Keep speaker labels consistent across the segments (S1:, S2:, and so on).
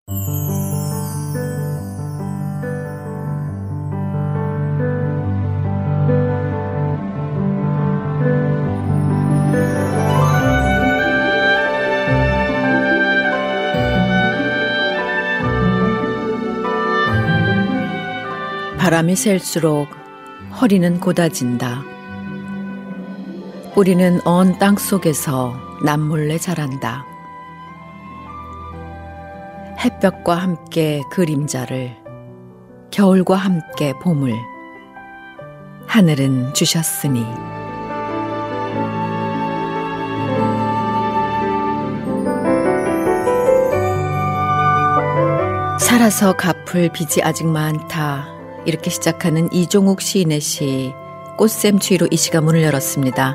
S1: 바람이 셀수록 허리는 곧아진다. 뿌리는 언 땅 속에서 남몰래 자란다. 햇볕과 함께 그림자를, 겨울과 함께 봄을 하늘은 주셨으니. 살아서 갚을 빚이 아직 많다. 이렇게 시작하는 이종욱 시인의 시 꽃샘추위로 이 시가 문을 열었습니다.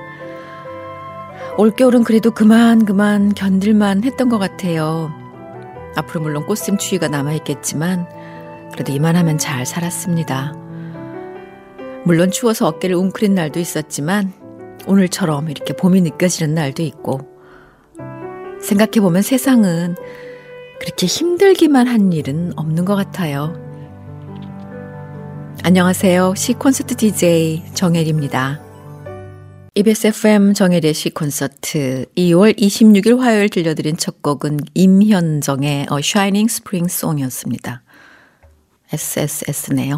S1: 올겨울은 그래도 그만 견딜만 했던 것 같아요. 앞으로 물론 꽃샘추위가 남아있겠지만 그래도 이만하면 잘 살았습니다. 물론 추워서 어깨를 웅크린 날도 있었지만 오늘처럼 이렇게 봄이 느껴지는 날도 있고, 생각해보면 세상은 그렇게 힘들기만 한 일은 없는 것 같아요. 안녕하세요. 시콘서트 DJ 정혜리입니다. EBS FM 정혜리의 시콘서트 2월 26일 화요일 들려드린 첫 곡은 임현정의 A Shining Spring Song이었습니다. SSS네요.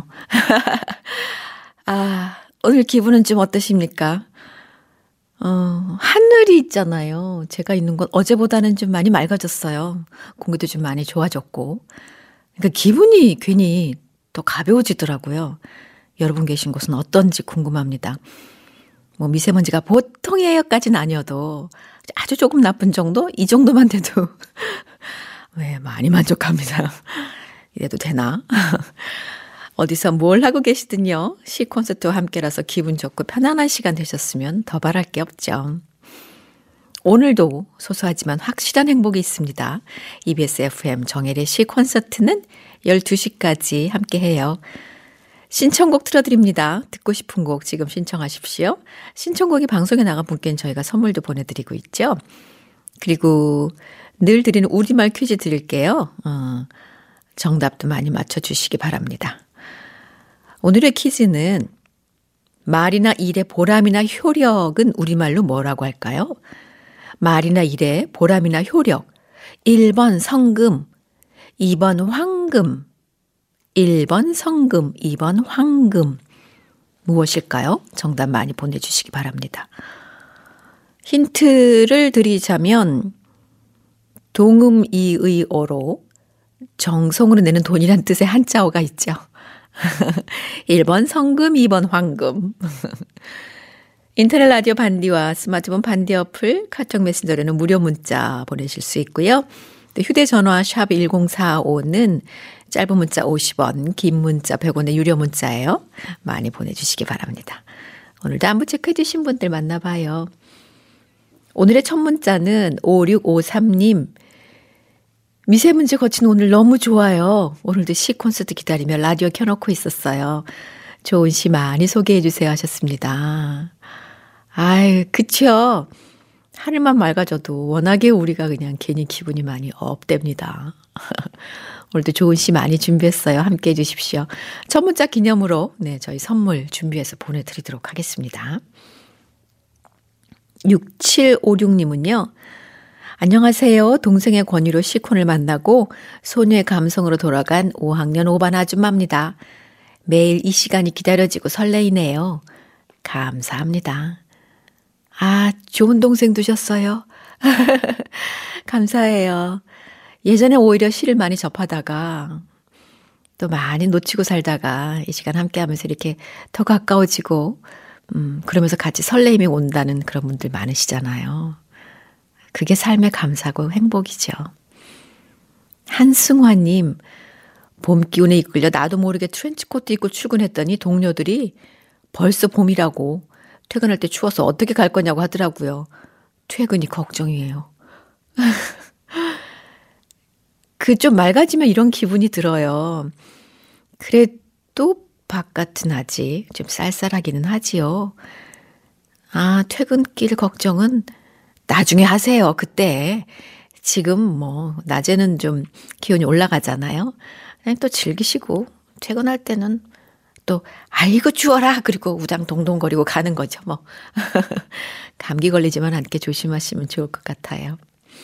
S1: 오늘 기분은 좀 어떠십니까? 하늘이 있잖아요. 제가 있는 곳 어제보다는 좀 많이 맑아졌어요. 공기도 좀 많이 좋아졌고. 그러니까 기분이 괜히 더 가벼워지더라고요. 여러분 계신 곳은 어떤지 궁금합니다. 뭐 미세먼지가 보통이에요까지는 아니어도 아주 조금 나쁜 정도? 이 정도만 돼도 왜 많이 만족합니다. 이래도 되나? 어디서 뭘 하고 계시든요. 시콘서트와 함께라서 기분 좋고 편안한 시간 되셨으면 더 바랄 게 없죠. 오늘도 소소하지만 확실한 행복이 있습니다. EBS FM 정혜리의 시콘서트는 12시까지 함께해요. 신청곡 틀어드립니다. 듣고 싶은 곡 지금 신청하십시오. 신청곡이 방송에 나간 분께는 저희가 선물도 보내드리고 있죠. 그리고 늘 드리는 우리말 퀴즈 드릴게요. 정답도 많이 맞춰주시기 바랍니다. 오늘의 퀴즈는 말이나 일의 보람이나 효력은 우리말로 뭐라고 할까요? 말이나 일의 보람이나 효력. 1번 성금, 2번 황금, 1번 성금, 2번 황금. 무엇일까요? 정답 많이 보내주시기 바랍니다. 힌트를 드리자면 동음이의어로 정성으로 내는 돈이란 뜻의 한자어가 있죠. 1번 성금, 2번 황금. 인터넷 라디오 반디와 스마트폰 반디 어플, 카톡 메신저로는 무료 문자 보내실 수 있고요. 또 휴대전화 샵 1045는 짧은 문자 50원, 긴 문자 100원의 유료 문자예요. 많이 보내주시기 바랍니다. 오늘도 안부 체크해 주신 분들 만나봐요. 오늘의 첫 문자는 5653님. 미세먼지 거친 오늘 너무 좋아요. 오늘도 시콘서트 기다리며 라디오 켜놓고 있었어요. 좋은 시 많이 소개해 주세요 하셨습니다. 아유, 그쵸. 하늘만 맑아져도 워낙에 우리가 그냥 괜히 기분이 많이 업됩니다. 오늘도 좋은 시 많이 준비했어요. 함께 해주십시오. 첫 문자 기념으로 저희 선물 준비해서 보내드리도록 하겠습니다. 6756님은요. 안녕하세요. 동생의 권유로 시콘을 만나고 소녀의 감성으로 돌아간 5학년 5반 아줌마입니다. 매일 이 시간이 기다려지고 설레이네요. 감사합니다. 좋은 동생 두셨어요. 감사해요. 예전에 오히려 시를 많이 접하다가 또 많이 놓치고 살다가 이 시간 함께 하면서 이렇게 더 가까워지고 그러면서 같이 설레임이 온다는 그런 분들 많으시잖아요. 그게 삶의 감사고 행복이죠. 한승화님, 봄 기운에 이끌려 나도 모르게 트렌치코트 입고 출근했더니 동료들이 벌써 봄이라고 퇴근할 때 추워서 어떻게 갈 거냐고 하더라고요. 퇴근이 걱정이에요. 좀 맑아지면 이런 기분이 들어요. 그래도 바깥은 아직 좀 쌀쌀하기는 하지요. 퇴근길 걱정은 나중에 하세요. 그때 지금 뭐 낮에는 좀 기온이 올라가잖아요. 그냥 또 즐기시고 퇴근할 때는 또 아이고 추워라 그리고 우장 동동거리고 가는 거죠 뭐. 감기 걸리지만 않게 조심하시면 좋을 것 같아요.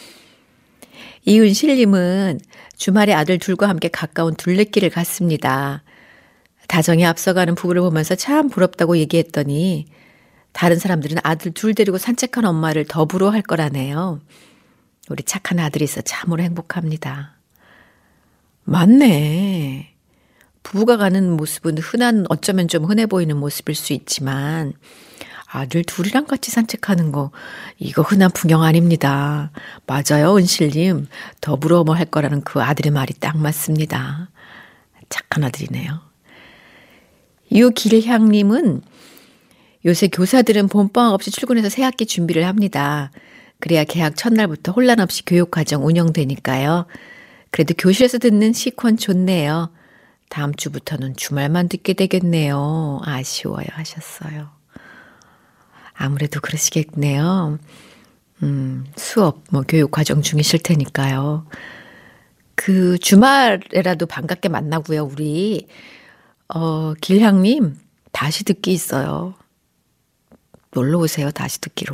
S1: 이은실님은 주말에 아들 둘과 함께 가까운 둘레길을 갔습니다. 다정히 앞서가는 부부를 보면서 참 부럽다고 얘기했더니 다른 사람들은 아들 둘 데리고 산책한 엄마를 더 부러워할 거라네요. 우리 착한 아들이 있어 참으로 행복합니다. 맞네. 부부가 가는 모습은 어쩌면 좀 흔해 보이는 모습일 수 있지만 아들 둘이랑 같이 산책하는 거 이거 흔한 풍경 아닙니다. 맞아요, 은실님. 더 부러워할 거라는 그 아들의 말이 딱 맞습니다. 착한 아들이네요. 유길향님은 요새 교사들은 봄방학 없이 출근해서 새학기 준비를 합니다. 그래야 개학 첫날부터 혼란 없이 교육과정 운영되니까요. 그래도 교실에서 듣는 시콘 좋네요. 다음 주부터는 주말만 듣게 되겠네요. 아쉬워요 하셨어요. 아무래도 그러시겠네요. 수업, 교육과정 중이실 테니까요. 그 주말에라도 반갑게 만나고요. 우리 길향님 다시 듣기 있어요. 놀러 오세요. 다시 듣기로.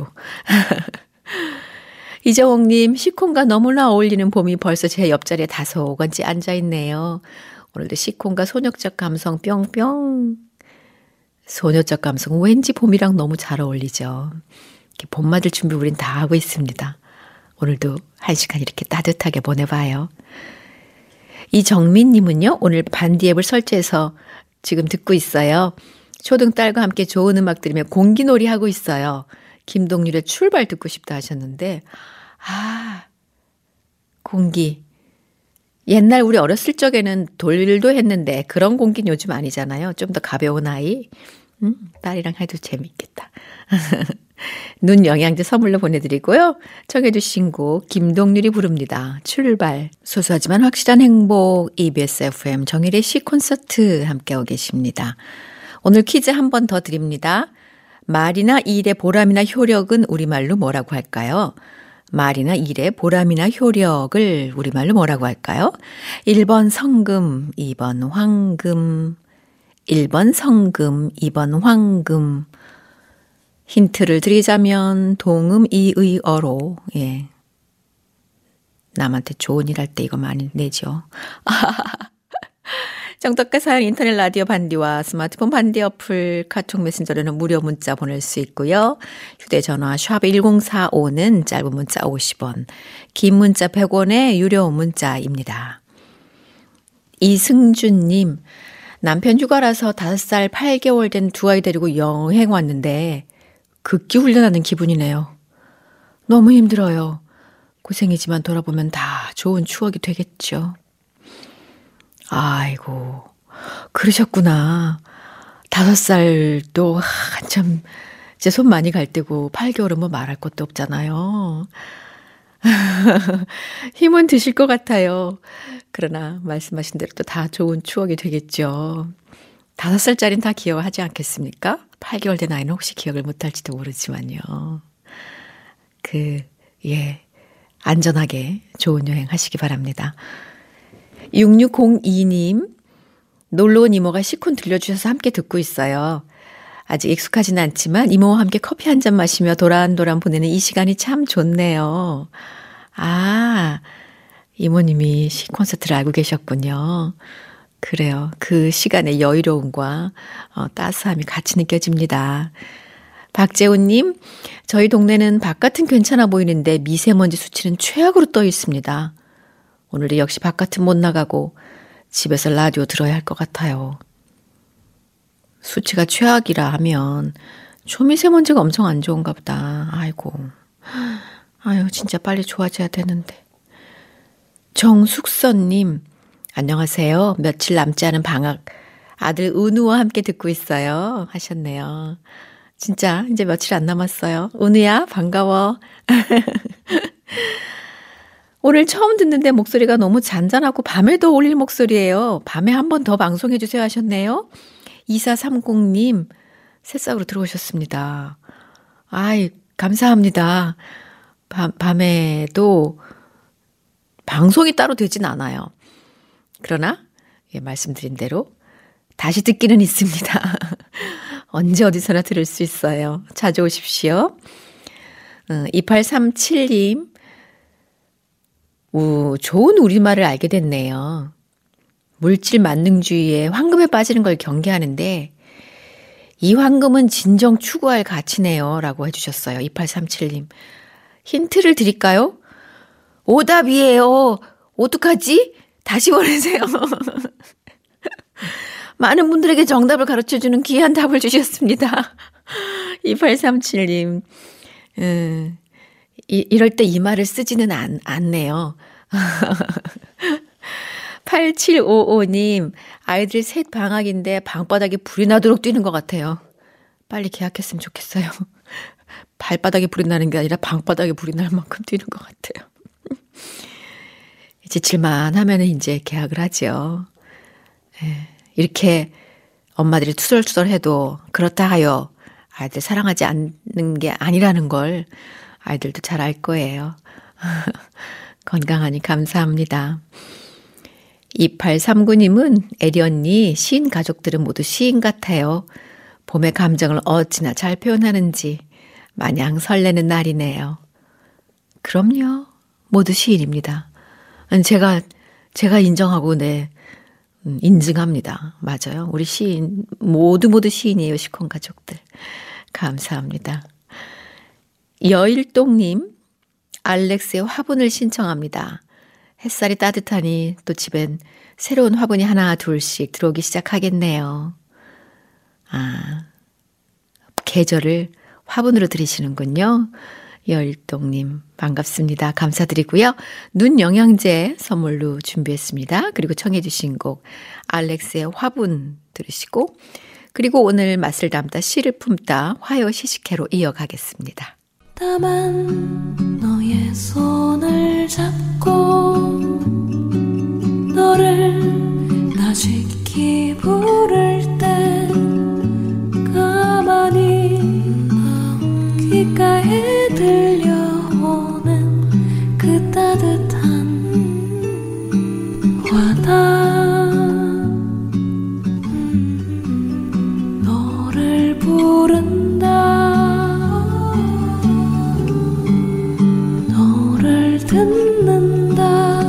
S1: 이정옥님 시콘과 너무나 어울리는 봄이 벌써 제 옆자리에 다소간지 앉아있네요. 오늘도 시콘과 소녀적 감성 뿅뿅. 소녀적 감성 왠지 봄이랑 너무 잘 어울리죠. 봄 맞을 준비 우린 다 하고 있습니다. 오늘도 1시간 이렇게 따뜻하게 보내봐요. 이정민님은요. 오늘 반디 앱을 설치해서 지금 듣고 있어요. 초등 딸과 함께 좋은 음악 들으며 공기놀이 하고 있어요. 김동률의 출발 듣고 싶다 하셨는데 공기. 옛날 우리 어렸을 적에는 돌도 했는데 그런 공기는 요즘 아니잖아요. 좀 더 가벼운 아이. 딸이랑 해도 재밌겠다. 눈 영양제 선물로 보내드리고요. 청해 주신 곡 김동률이 부릅니다. 출발. 소소하지만 확실한 행복. EBS FM 정일의 시 콘서트 함께하고 계십니다. 오늘 퀴즈 한 번 더 드립니다. 말이나 일의 보람이나 효력은 우리말로 뭐라고 할까요? 말이나 일의 보람이나 효력을 우리말로 뭐라고 할까요? 1번 성금, 2번 황금, 1번 성금, 2번 황금. 힌트를 드리자면 동음 이의어로 남한테 좋은 일 할 때 이거 많이 내죠. 정덕과 사연 인터넷 라디오 반디와 스마트폰 반디 어플 카톡 메신저로는 무료 문자 보낼 수 있고요. 휴대전화 샵 1045는 짧은 문자 50원, 긴 문자 100원의 유료 문자입니다. 이승준님, 남편 휴가라서 5살 8개월 된 두 아이 데리고 여행 왔는데 극기 훈련하는 기분이네요. 너무 힘들어요. 고생이지만 돌아보면 다 좋은 추억이 되겠죠. 아이고, 그러셨구나. 5살도 한참 이제 손 많이 갈 때고 8개월은 뭐 말할 것도 없잖아요. 힘은 드실 것 같아요. 그러나 말씀하신 대로 또 다 좋은 추억이 되겠죠. 5살짜리는 다 기억하지 않겠습니까? 8개월 된 아이는 혹시 기억을 못할지도 모르지만요. 안전하게 좋은 여행 하시기 바랍니다. 6602님, 놀러온 이모가 시콘 들려주셔서 함께 듣고 있어요. 아직 익숙하진 않지만 이모와 함께 커피 한 잔 마시며 도란도란 보내는 이 시간이 참 좋네요. 이모님이 시 콘서트를 알고 계셨군요. 그래요. 그 시간의 여유로움과 따스함이 같이 느껴집니다. 박재훈님, 저희 동네는 바깥은 괜찮아 보이는데 미세먼지 수치는 최악으로 떠 있습니다. 오늘도 역시 바깥은 못 나가고 집에서 라디오 들어야 할 것 같아요. 수치가 최악이라 하면 초미세먼지가 엄청 안 좋은가 보다. 아유 진짜 빨리 좋아져야 되는데. 정숙선님, 안녕하세요. 며칠 남지 않은 방학 아들 은우와 함께 듣고 있어요 하셨네요. 진짜 이제 며칠 안 남았어요. 은우야 반가워. 오늘 처음 듣는데 목소리가 너무 잔잔하고 밤에도 어울릴 목소리예요. 밤에 한 번 더 방송해 주세요 하셨네요. 2430님 새싹으로 들어오셨습니다. 감사합니다. 밤에도 방송이 따로 되진 않아요. 그러나 말씀드린 대로 다시 듣기는 있습니다. 언제 어디서나 들을 수 있어요. 찾아오십시오. 2837님, 좋은 우리말을 알게 됐네요. 물질 만능주의에 황금에 빠지는 걸 경계하는데 이 황금은 진정 추구할 가치네요. 라고 해주셨어요. 2837님. 힌트를 드릴까요? 오답이에요. 어떡하지? 다시 보내세요. 많은 분들에게 정답을 가르쳐주는 귀한 답을 주셨습니다. 2837님. 이럴 때 이 말을 쓰지는 않네요. 8755님, 아이들 셋 방학인데 방바닥에 불이 나도록 뛰는 것 같아요. 빨리 계약했으면 좋겠어요. 발바닥에 불이 나는 게 아니라 방바닥에 불이 날 만큼 뛰는 것 같아요. 지칠만 하면은 이제 계약을 하죠. 이렇게 엄마들이 투덜투덜해도 그렇다 하여 아이들 사랑하지 않는 게 아니라는 걸 아이들도 잘 알 거예요. 건강하니 감사합니다. 2839님은 애리 언니 시인 가족들은 모두 시인 같아요. 봄의 감정을 어찌나 잘 표현하는지 마냥 설레는 날이네요. 그럼요. 모두 시인입니다. 제가 인정하고 인증합니다. 맞아요. 우리 시인 모두 시인이에요. 시콘 가족들. 감사합니다. 여일동님, 알렉스의 화분을 신청합니다. 햇살이 따뜻하니 또 집엔 새로운 화분이 하나 둘씩 들어오기 시작하겠네요. 계절을 화분으로 들이시는군요. 여일동님 반갑습니다. 감사드리고요. 눈 영양제 선물로 준비했습니다. 그리고 청해 주신 곡 알렉스의 화분 들으시고 그리고 오늘 맛을 담다 씨를 품다 화요 시식회로 이어가겠습니다.
S2: 다만 너의 손을 잡고 너를 다시키 부를 때 가만히 귓가에 들려오는 그 따뜻한 와닿음 너를 부른다 듣는다.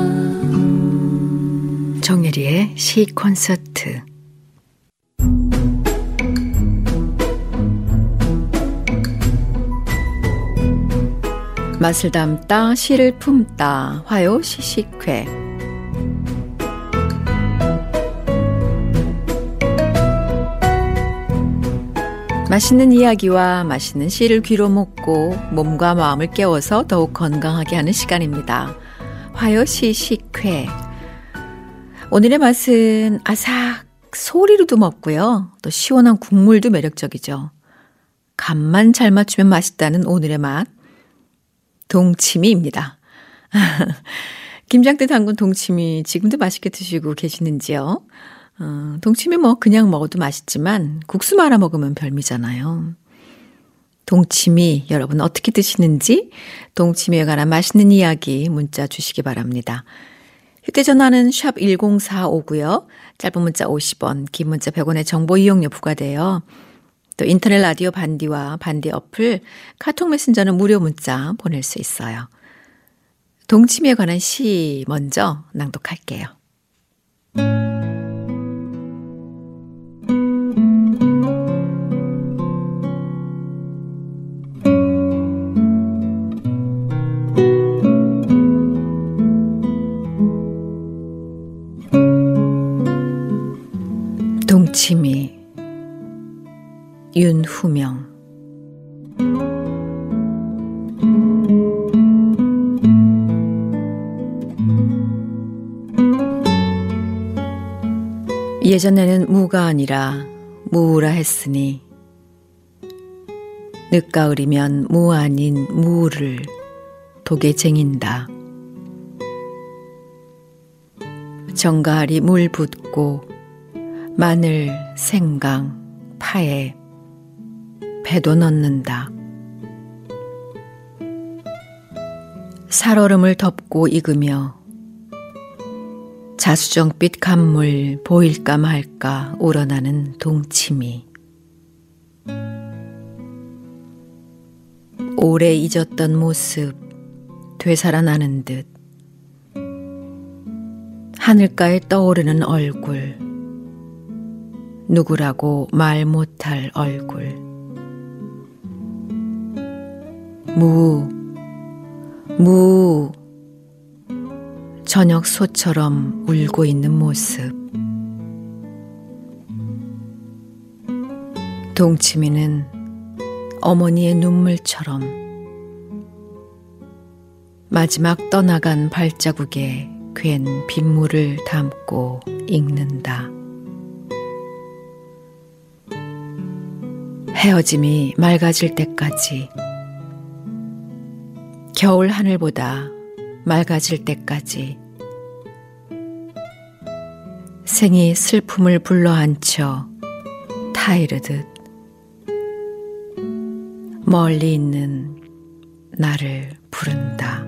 S1: 정예리의 시 콘서트. 맛을 담다 시를 품다 화요 시식회. 맛있는 이야기와 맛있는 시를 귀로 먹고 몸과 마음을 깨워서 더욱 건강하게 하는 시간입니다. 화요 시식회. 오늘의 맛은 아삭 소리로도 먹고요. 또 시원한 국물도 매력적이죠. 간만 잘 맞추면 맛있다는 오늘의 맛. 동치미입니다. 김장때 담근 동치미 지금도 맛있게 드시고 계시는지요? 동치미 그냥 먹어도 맛있지만 국수 말아 먹으면 별미잖아요. 동치미 여러분 어떻게 드시는지 동치미에 관한 맛있는 이야기 문자 주시기 바랍니다. 휴대전화는 샵 1045고요. 짧은 문자 50원, 긴 문자 100원의 정보 이용료 부과돼요. 또 인터넷 라디오 반디와 반디 어플, 카톡 메신저는 무료 문자 보낼 수 있어요. 동치미에 관한 시 먼저 낭독할게요. 동치미 윤후명. 예전에는 무가 아니라 무라 했으니 늦가을이면 무 아닌 무를 독에 쟁인다. 정가을이 물 붓고 마늘, 생강, 파에 배도 넣는다. 살얼음을 덮고 익으며 자수정빛 간물 보일까 말까 우러나는 동치미. 오래 잊었던 모습 되살아나는 듯 하늘가에 떠오르는 얼굴, 누구라고 말 못할 얼굴. 무 저녁 소처럼 울고 있는 모습. 동치미는 어머니의 눈물처럼 마지막 떠나간 발자국에 괜 빗물을 담고 읽는다. 헤어짐이 맑아질 때까지, 겨울 하늘보다 맑아질 때까지 생이 슬픔을 불러안쳐 타이르듯 멀리 있는 나를 부른다.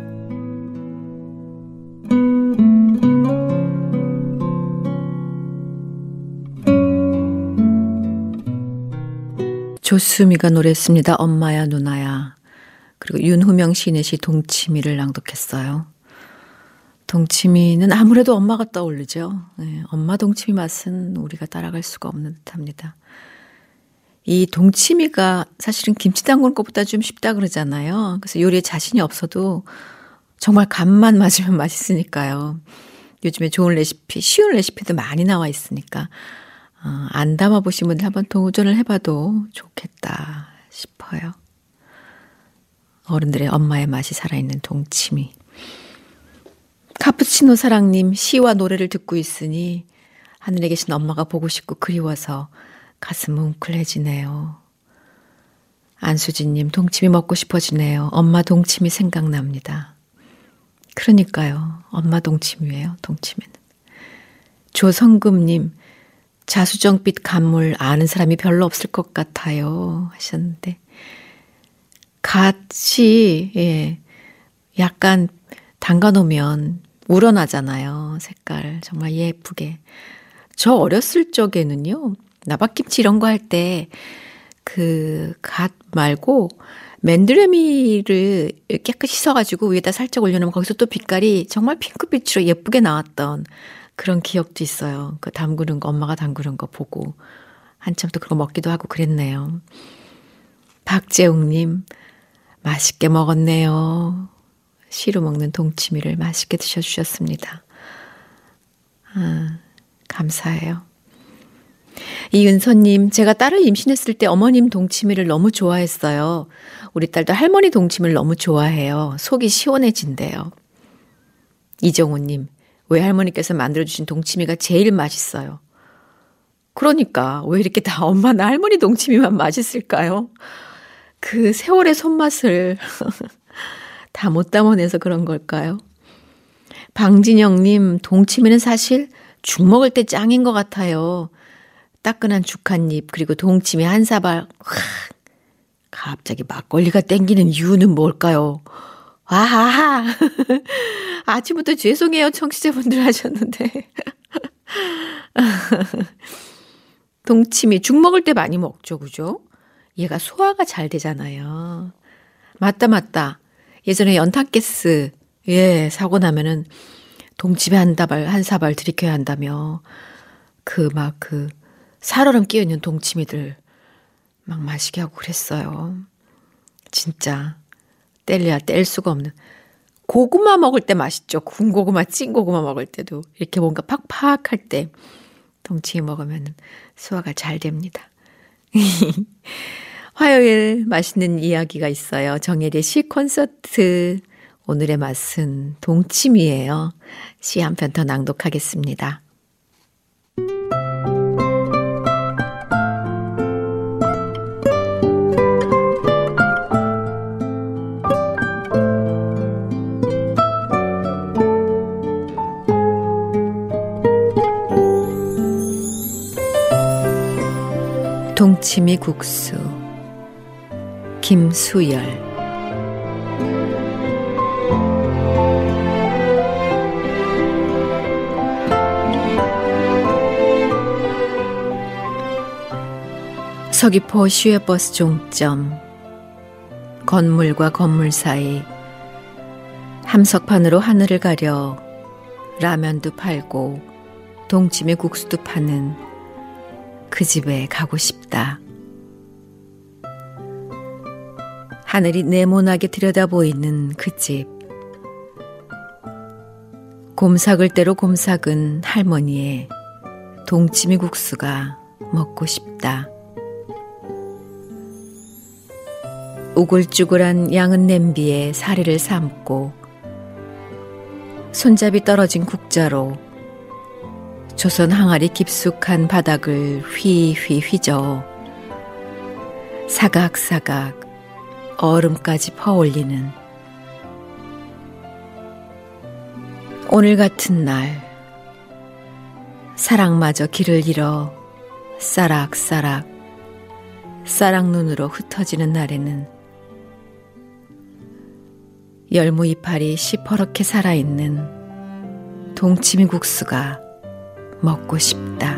S1: 조수미가 노래했습니다. 엄마야 누나야. 그리고 윤후명 시인의 시 동치미를 낭독했어요. 동치미는 아무래도 엄마가 떠오르죠. 네, 엄마 동치미 맛은 우리가 따라갈 수가 없는 듯합니다. 이 동치미가 사실은 김치 담그는 것보다 좀 쉽다 그러잖아요. 그래서 요리에 자신이 없어도 정말 간만 맞으면 맛있으니까요. 요즘에 좋은 레시피, 쉬운 레시피도 많이 나와 있으니까 안 담아보신 분들 한번 도전을 해봐도 좋겠다 싶어요. 어른들의 엄마의 맛이 살아있는 동치미. 카푸치노 사랑님, 시와 노래를 듣고 있으니 하늘에 계신 엄마가 보고 싶고 그리워서 가슴 뭉클해지네요. 안수진님, 동치미 먹고 싶어지네요. 엄마 동치미 생각납니다. 그러니까요. 엄마 동치미예요. 동치미는. 조성금님, 자수정빛 간물 아는 사람이 별로 없을 것 같아요 하셨는데, 같이 약간 담가놓으면 우러나잖아요. 색깔 정말 예쁘게. 저 어렸을 적에는요, 나박김치 이런 거 할 때 그 갓 말고 맨드레미를 깨끗이 씻어가지고 위에다 살짝 올려놓으면 거기서 또 빛깔이 정말 핑크빛으로 예쁘게 나왔던 그런 기억도 있어요. 그 담그는 거, 엄마가 담그는 거 보고 한참 또 그거 먹기도 하고 그랬네요. 박재웅님, 맛있게 먹었네요. 시로 먹는 동치미를 맛있게 드셔주셨습니다. 감사해요. 이은서님, 제가 딸을 임신했을 때 어머님 동치미를 너무 좋아했어요. 우리 딸도 할머니 동치미를 너무 좋아해요. 속이 시원해진대요. 이정우님, 외할머니께서 만들어주신 동치미가 제일 맛있어요. 그러니까 왜 이렇게 다 엄마나 할머니 동치미만 맛있을까요? 그 세월의 손맛을 다 못 담아내서 그런 걸까요? 방진영님, 동치미는 사실 죽 먹을 때 짱인 것 같아요. 따끈한 죽 한 입, 그리고 동치미 한 사발. 갑자기 막걸리가 땡기는 이유는 뭘까요? 아하하. 아침부터 죄송해요, 청취자분들 하셨는데. 동치미, 죽 먹을 때 많이 먹죠, 그죠? 얘가 소화가 잘 되잖아요. 맞다. 예전에 연탄가스, 사고 나면은 동치미 한 사발 들이켜야 한다며. 살얼음 끼어있는 동치미들 막 마시게 하고 그랬어요. 진짜 뗄래야 뗄 수가 없는. 고구마 먹을 때 맛있죠. 군 고구마, 찐 고구마 먹을 때도 이렇게 뭔가 팍팍할 때 동치미 먹으면 소화가 잘 됩니다. 화요일 맛있는 이야기가 있어요. 정혜리의 시 콘서트. 오늘의 맛은 동치미예요. 시 한 편 더 낭독하겠습니다. 동치미 국수, 김수열. 서귀포 시외버스 종점, 건물과 건물 사이 함석판으로 하늘을 가려 라면도 팔고 동치미 국수도 파는 그 집에 가고 싶다. 하늘이 네모나게 들여다보이는 그 집. 곰삭을대로 곰삭은 할머니의 동치미 국수가 먹고 싶다. 우글쭈글한 양은 냄비에 사리를 삶고 손잡이 떨어진 국자로 조선 항아리 깊숙한 바닥을 휘휘 휘저어 사각사각 얼음까지 퍼올리는 오늘 같은 날, 사랑마저 길을 잃어 싸락싸락 쌀락눈으로 흩어지는 날에는 열무 이파리 시퍼렇게 살아있는 동치미 국수가 먹고 싶다.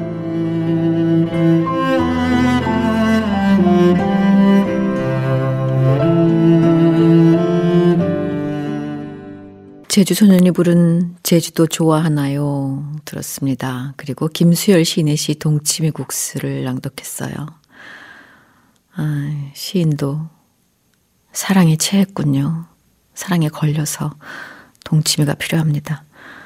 S1: 제주소년이 부른 제주도 좋아하나요? 들었습니다. 그리고 김수열 시인의 시 동치미 국수를 낭독했어요. 시인도 사랑에 체했군요. 사랑에 걸려서 동치미가 필요합니다.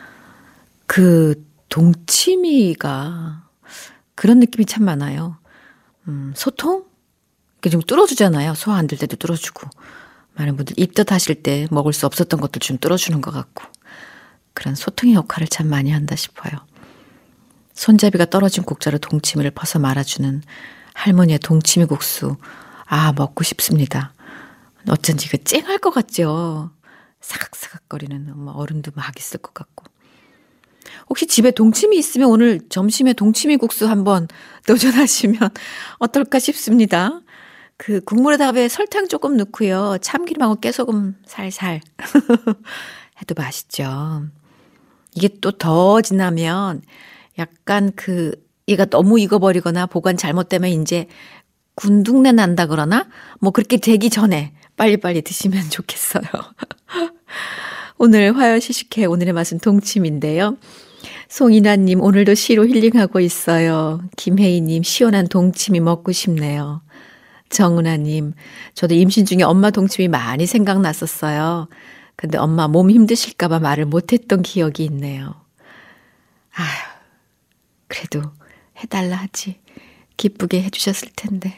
S1: 그 동치미가 그런 느낌이 참 많아요. 소통? 이렇게 좀 뚫어주잖아요. 소화 안 될 때도 뚫어주고. 많은 분들 입덧 하실 때 먹을 수 없었던 것들 좀 뚫어주는 것 같고. 그런 소통의 역할을 참 많이 한다 싶어요. 손잡이가 떨어진 국자로 동치미를 퍼서 말아주는 할머니의 동치미 국수. 먹고 싶습니다. 어쩐지 그 쨍할 것 같죠. 사각사각거리는 얼음도 막 있을 것 같고. 혹시 집에 동치미 있으면 오늘 점심에 동치미 국수 한번 도전하시면 어떨까 싶습니다. 그 국물에다가 설탕 조금 넣고요. 참기름하고 깨소금 살살 해도 맛있죠. 이게 또 더 지나면 약간 얘가 너무 익어버리거나 보관 잘못되면 이제 군둥내 난다 그러나 뭐 그렇게 되기 전에 빨리빨리 드시면 좋겠어요. 오늘 화요시식회 오늘의 맛은 동치미인데요. 송이나님 오늘도 시로 힐링하고 있어요. 김혜희님 시원한 동치미 먹고 싶네요. 정은아님 저도 임신 중에 엄마 동치미 많이 생각났었어요. 근데 엄마 몸 힘드실까봐 말을 못했던 기억이 있네요. 그래도 해달라 하지. 기쁘게 해주셨을 텐데.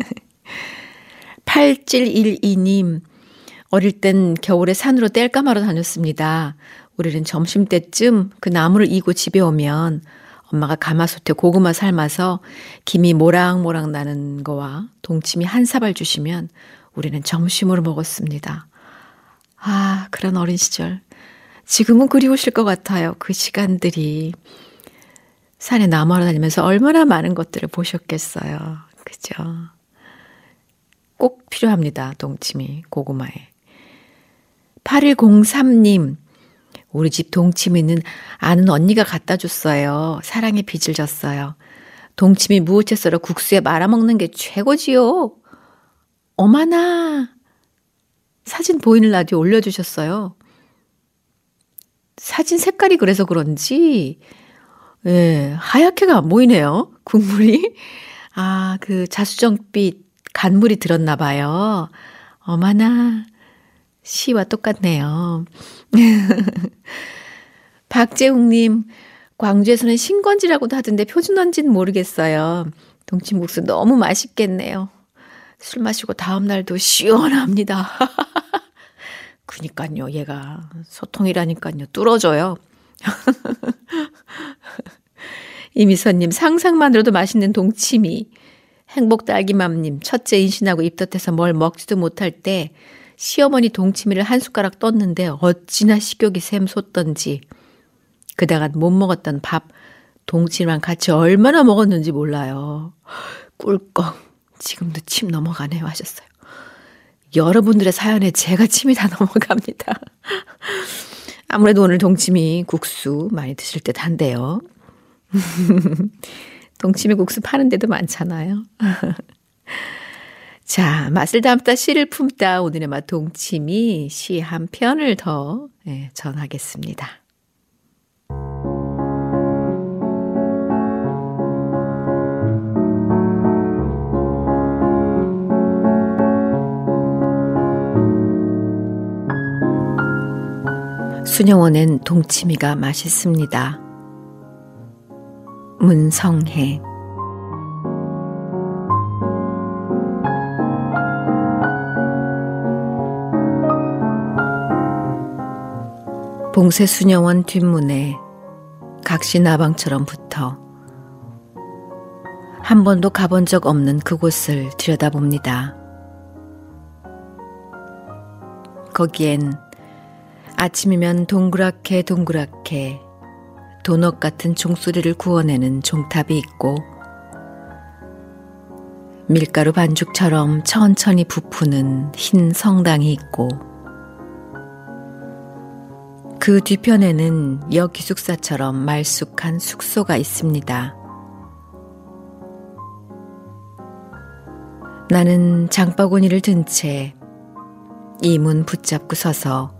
S1: 8712님 어릴 땐 겨울에 산으로 땔감하러 다녔습니다. 우리는 점심때쯤 그 나무를 이고 집에 오면 엄마가 가마솥에 고구마 삶아서 김이 모락모락 나는 거와 동치미 한 사발 주시면 우리는 점심으로 먹었습니다. 그런 어린 시절. 지금은 그리우실 것 같아요. 그 시간들이. 산에 나무하러 다니면서 얼마나 많은 것들을 보셨겠어요. 그죠? 꼭 필요합니다. 동치미, 고구마에. 8103님, 우리 집 동치미는 아는 언니가 갖다 줬어요. 사랑의 빚을 졌어요. 동치미 무채 썰어 국수에 말아먹는 게 최고지요. 어머나, 사진 보이는 라디오 올려주셨어요. 사진 색깔이 그래서 그런지 하얗게가 안 보이네요. 국물이. 그 자수정빛 간물이 들었나 봐요. 어머나, 시와 똑같네요. 박재웅님, 광주에서는 신건지라고도 하던데 표준어인지는 모르겠어요. 동치미국수 너무 맛있겠네요. 술 마시고 다음 날도 시원합니다. 그니까요, 얘가 소통이라니까요. 뚫어져요. 이미선님, 상상만으로도 맛있는 동치미. 행복딸기맘님, 첫째 임신하고 입덧해서 뭘 먹지도 못할 때 시어머니 동치미를 한 숟가락 떴는데 어찌나 식욕이 샘솟던지. 그다가 못 먹었던 밥 동치미랑 같이 얼마나 먹었는지 몰라요. 꿀꺽 지금도 침 넘어가네요 하셨어요. 여러분들의 사연에 제가 침이 다 넘어갑니다. 아무래도 오늘 동치미 국수 많이 드실 듯 한데요. 동치미 국수 파는 데도 많잖아요. 자, 맛을 담다 씨를 품다 오늘의 맛 동치미 시 한 편을 더 전하겠습니다. 수녀원엔 동치미가 맛있습니다. 문성혜. 봉쇄수녀원 뒷문에 각시나방처럼 붙어 한 번도 가본 적 없는 그곳을 들여다봅니다. 거기엔 아침이면 동그랗게 동그랗게 도넛 같은 종소리를 구워내는 종탑이 있고 밀가루 반죽처럼 천천히 부푸는 흰 성당이 있고 그 뒤편에는 여기숙사처럼 말쑥한 숙소가 있습니다. 나는 장바구니를 든 채 이 문 붙잡고 서서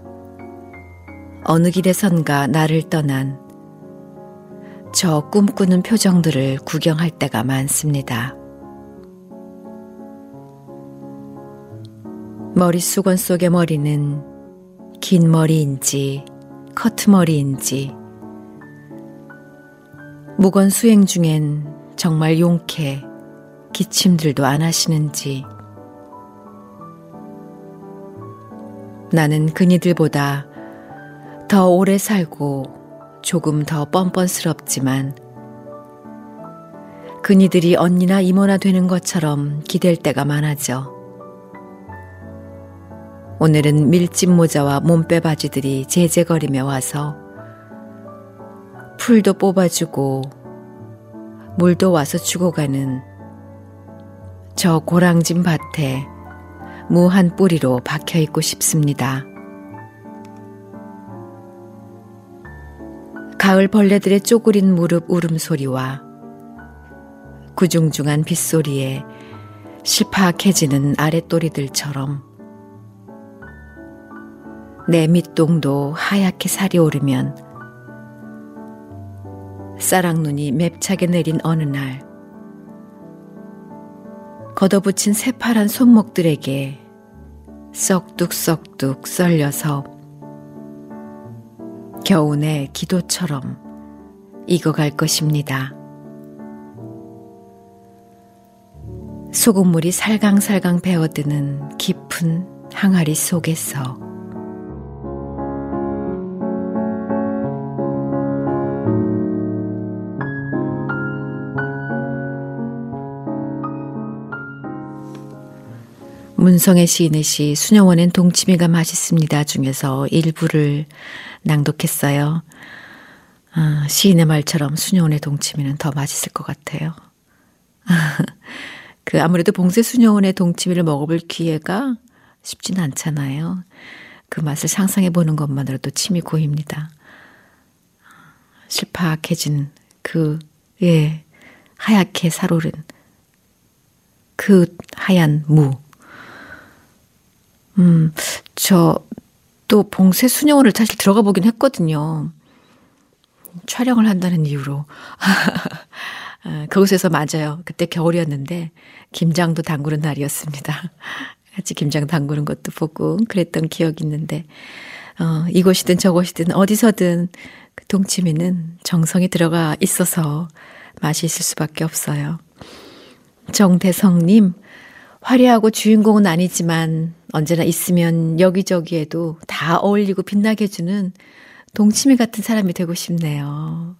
S1: 어느 길에선가 나를 떠난 저 꿈꾸는 표정들을 구경할 때가 많습니다. 머릿수건 속의 머리는 긴 머리인지 커트머리인지 무건 수행 중엔 정말 용케 기침들도 안 하시는지 나는 그니들보다 더 오래 살고 조금 더 뻔뻔스럽지만 그니들이 언니나 이모나 되는 것처럼 기댈 때가 많아져. 오늘은 밀짚 모자와 몸빼 바지들이 제제거리며 와서 풀도 뽑아주고 물도 와서 주고 가는 저 고랑진 밭에 무 한 뿌리로 박혀있고 싶습니다. 가을 벌레들의 쪼그린 무릎 울음소리와 구중중한 빗소리에 실파악해지는 아랫도리들처럼 내 밑동도 하얗게 살이 오르면 쌀랑눈이 맵차게 내린 어느 날 걷어붙인 새파란 손목들에게 썩둑썩둑 썰려서 겨우내 기도처럼 익어갈 것입니다. 소금물이 살강살강 배어드는 깊은 항아리 속에서 문성애 시인의 시 수녀원엔 동치미가 맛있습니다 중에서 일부를 낭독했어요. 시인의 말처럼 수녀원의 동치미는 더 맛있을 것 같아요. 아무래도 봉쇄수녀원의 동치미를 먹어볼 기회가 쉽진 않잖아요. 그 맛을 상상해 보는 것만으로도 침이 고입니다. 실파악해진 하얗게 살오른 그 하얀 무. 저 또 봉쇄수녀원을 사실 들어가 보긴 했거든요. 촬영을 한다는 이유로. 그곳에서 맞아요. 그때 겨울이었는데 김장도 담그는 날이었습니다. 같이 김장 담그는 것도 보고 그랬던 기억이 있는데 이곳이든 저곳이든 어디서든 그 동치미는 정성이 들어가 있어서 맛이 있을 수밖에 없어요. 정대성님, 화려하고 주인공은 아니지만 언제나 있으면 여기저기에도 다 어울리고 빛나게 해주는 동치미 같은 사람이 되고 싶네요.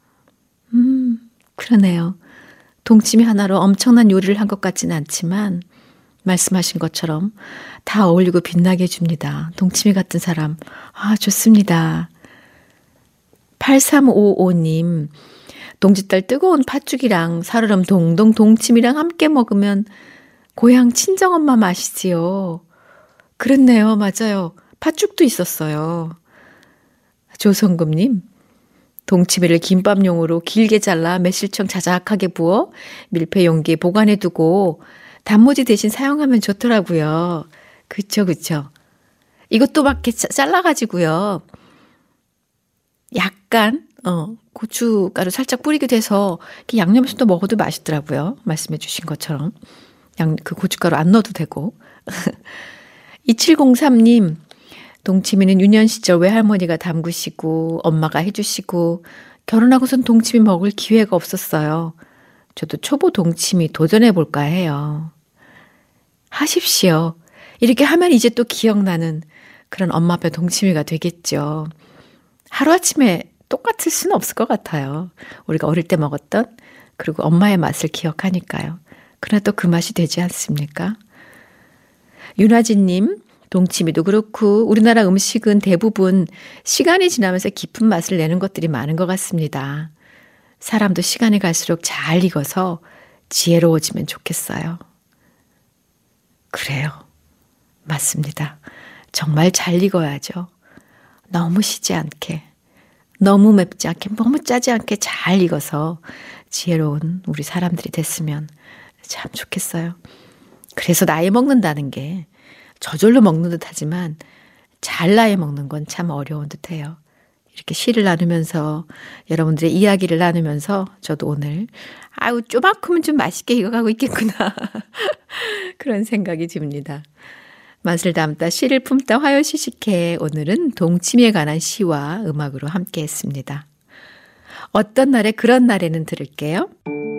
S1: 그러네요. 동치미 하나로 엄청난 요리를 한 것 같지는 않지만 말씀하신 것처럼 다 어울리고 빛나게 해줍니다. 동치미 같은 사람. 좋습니다. 8355님, 동짓달 뜨거운 팥죽이랑 살얼음 동동 동치미랑 함께 먹으면 고향 친정엄마 맛이지요. 그렇네요. 맞아요. 팥죽도 있었어요. 조성금님, 동치미를 김밥용으로 길게 잘라 매실청 자작하게 부어 밀폐 용기에 보관해두고 단무지 대신 사용하면 좋더라고요. 그쵸. 이것도 막 이렇게 잘라가지고요. 약간 고춧가루 살짝 뿌리기도 해서 이렇게 양념해서도 먹어도 맛있더라고요. 말씀해 주신 것처럼. 그 고춧가루 안 넣어도 되고. 2703님, 동치미는 유년 시절 외할머니가 담그시고 엄마가 해주시고 결혼하고선 동치미 먹을 기회가 없었어요. 저도 초보 동치미 도전해볼까 해요. 하십시오. 이렇게 하면 이제 또 기억나는 그런 엄마표 동치미가 되겠죠. 하루아침에 똑같을 수는 없을 것 같아요. 우리가 어릴 때 먹었던 그리고 엄마의 맛을 기억하니까요. 그러나 또 그 맛이 되지 않습니까? 윤아진님, 동치미도 그렇고 우리나라 음식은 대부분 시간이 지나면서 깊은 맛을 내는 것들이 많은 것 같습니다. 사람도 시간이 갈수록 잘 익어서 지혜로워지면 좋겠어요. 그래요. 맞습니다. 정말 잘 익어야죠. 너무 시지 않게, 너무 맵지 않게, 너무 짜지 않게 잘 익어서 지혜로운 우리 사람들이 됐으면 참 좋겠어요. 그래서 나이 먹는다는 게 저절로 먹는 듯 하지만 잘 나이 먹는 건 참 어려운 듯 해요. 이렇게 시를 나누면서 여러분들의 이야기를 나누면서 저도 오늘 쪼만큼은 좀 맛있게 익어가고 있겠구나 그런 생각이 듭니다. 맛을 담다 시를 품다 화요시식회, 오늘은 동치미에 관한 시와 음악으로 함께 했습니다. 어떤 날에 그런 날에는 들을게요.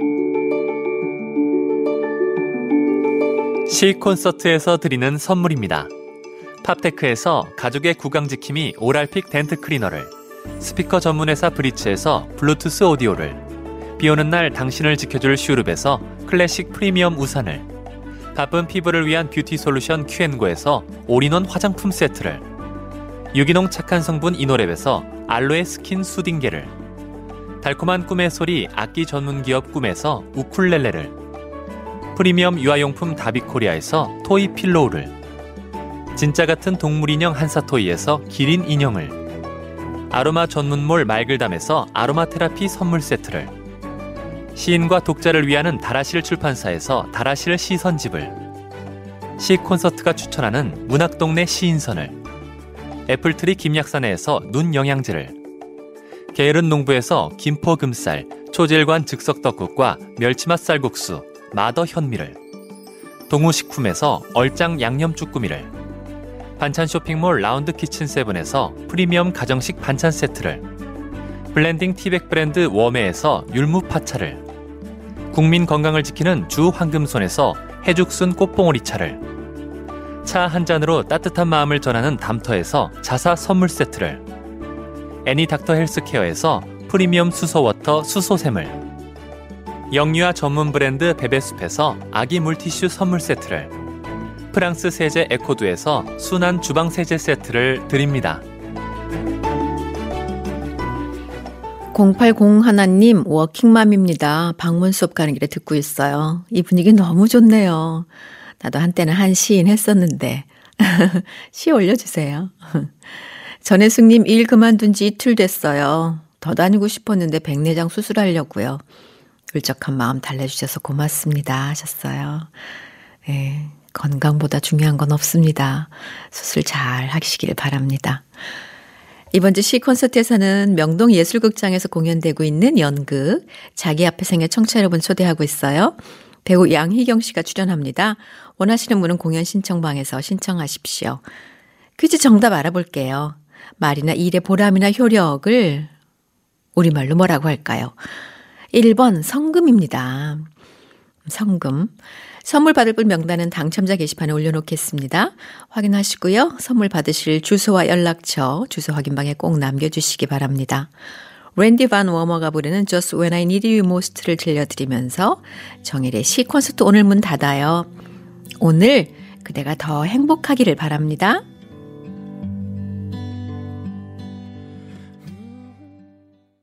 S3: 시 콘서트에서 드리는 선물입니다. 팝테크에서 가족의 구강지킴이 오랄픽 덴트 클리너를, 스피커 전문회사 브리츠에서 블루투스 오디오를, 비오는 날 당신을 지켜줄 슈룹에서 클래식 프리미엄 우산을, 바쁜 피부를 위한 뷰티 솔루션 큐앤고에서 올인원 화장품 세트를, 유기농 착한 성분 이노랩에서 알로에 스킨 수딩게를, 달콤한 꿈의 소리 악기 전문기업 꿈에서 우쿨렐레를, 프리미엄 유아용품 다비코리아에서 토이 필로우를, 진짜 같은 동물 인형 한사토이에서 기린 인형을, 아로마 전문몰 말글담에서 아로마 테라피 선물 세트를, 시인과 독자를 위하는 다라실 출판사에서 다라실 시선집을, 시 콘서트가 추천하는 문학동네 시인선을, 애플트리 김약산에서 눈 영양제를, 게으른 농부에서 김포금쌀, 초질관 즉석떡국과 멸치맛 쌀국수, 마더 현미를, 동우식품에서 얼짱 양념쭈꾸미를, 반찬 쇼핑몰 라운드 키친세븐에서 프리미엄 가정식 반찬 세트를, 블렌딩 티백 브랜드 웜에에서 율무 파차를, 국민 건강을 지키는 주 황금손에서 해죽순 꽃봉오리차를, 차 한 잔으로 따뜻한 마음을 전하는 담터에서 자사 선물 세트를, 애니 닥터 헬스케어에서 프리미엄 수소워터 수소샘을, 영유아 전문 브랜드 베베숲에서 아기 물티슈 선물 세트를, 프랑스 세제 에코두에서 순한 주방 세제 세트를 드립니다.
S1: 0801님, 워킹맘입니다. 방문 수업 가는 길에 듣고 있어요. 이 분위기 너무 좋네요. 나도 한때는 한 시인 했었는데 시 올려주세요. 전혜숙님, 일 그만둔 지 이틀 됐어요. 더 다니고 싶었는데 백내장 수술하려고요. 울적한 마음 달래주셔서 고맙습니다 하셨어요. 네, 건강보다 중요한 건 없습니다. 수술 잘 하시길 바랍니다. 이번 주 시 콘서트에서는 명동 예술극장에서 공연되고 있는 연극 자기 앞에 생애 청취자 여러분 초대하고 있어요. 배우 양희경 씨가 출연합니다. 원하시는 분은 공연 신청방에서 신청하십시오. 퀴즈 정답 알아볼게요. 말이나 일의 보람이나 효력을 우리말로 뭐라고 할까요? 1번 성금입니다. 성금. 선물 받을 분 명단은 당첨자 게시판에 올려놓겠습니다. 확인하시고요. 선물 받으실 주소와 연락처, 주소 확인방에 꼭 남겨주시기 바랍니다. 랜디 반 워머가 부르는 Just When I Need You Most를 들려드리면서 정일의 시 콘서트 오늘 문 닫아요. 오늘 그대가 더 행복하기를 바랍니다.